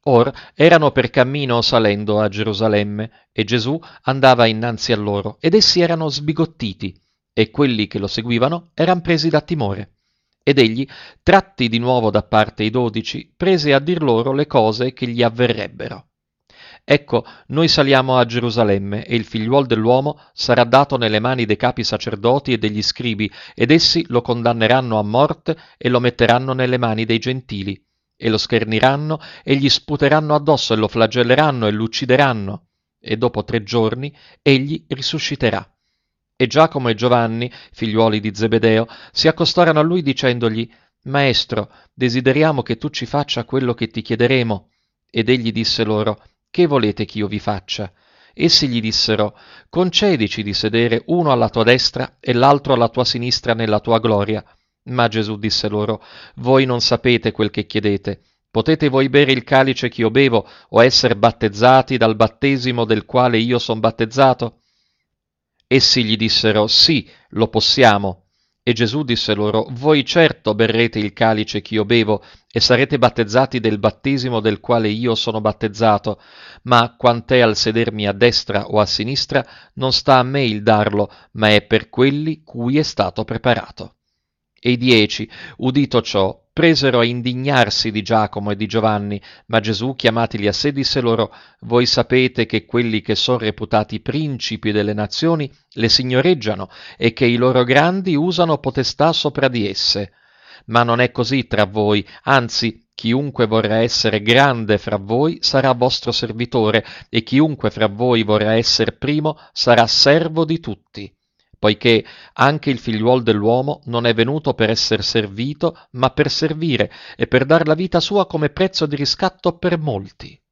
Or erano per cammino salendo a Gerusalemme, e Gesù andava innanzi a loro, ed essi erano sbigottiti, e quelli che lo seguivano eran presi da timore. Ed egli, tratti di nuovo da parte i 12, prese a dir loro le cose che gli avverrebbero. Ecco, noi saliamo a Gerusalemme, e il figliuol dell'uomo sarà dato nelle mani dei capi sacerdoti e degli scribi, ed essi lo condanneranno a morte e lo metteranno nelle mani dei gentili, e lo scherniranno e gli sputeranno addosso e lo flagelleranno e lo uccideranno, e dopo 3 giorni egli risusciterà. E Giacomo e Giovanni, figliuoli di Zebedeo, si accostarono a lui dicendogli: Maestro, desideriamo che tu ci faccia quello che ti chiederemo. Ed egli disse loro: Che volete che io vi faccia? Essi gli dissero: Concedici di sedere uno alla tua destra e l'altro alla tua sinistra nella tua gloria. Ma Gesù disse loro: Voi non sapete quel che chiedete. Potete voi bere il calice che io bevo, o essere battezzati dal battesimo del quale io son battezzato? Essi gli dissero: Sì, lo possiamo. E Gesù disse loro: Voi certo berrete il calice che io bevo, e sarete battezzati del battesimo del quale io sono battezzato, ma quant'è al sedermi a destra o a sinistra, non sta a me il darlo, ma è per quelli cui è stato preparato. E i 10, udito ciò, presero a indignarsi di Giacomo e di Giovanni, ma Gesù, chiamatili a sé, disse loro: Voi sapete che quelli che sono reputati principi delle nazioni le signoreggiano e che i loro grandi usano potestà sopra di esse. Ma non è così tra voi, anzi, chiunque vorrà essere grande fra voi sarà vostro servitore, e chiunque fra voi vorrà essere primo sarà servo di tutti. Poiché anche il figliuol dell'uomo non è venuto per essere servito, ma per servire e per dar la vita sua come prezzo di riscatto per molti.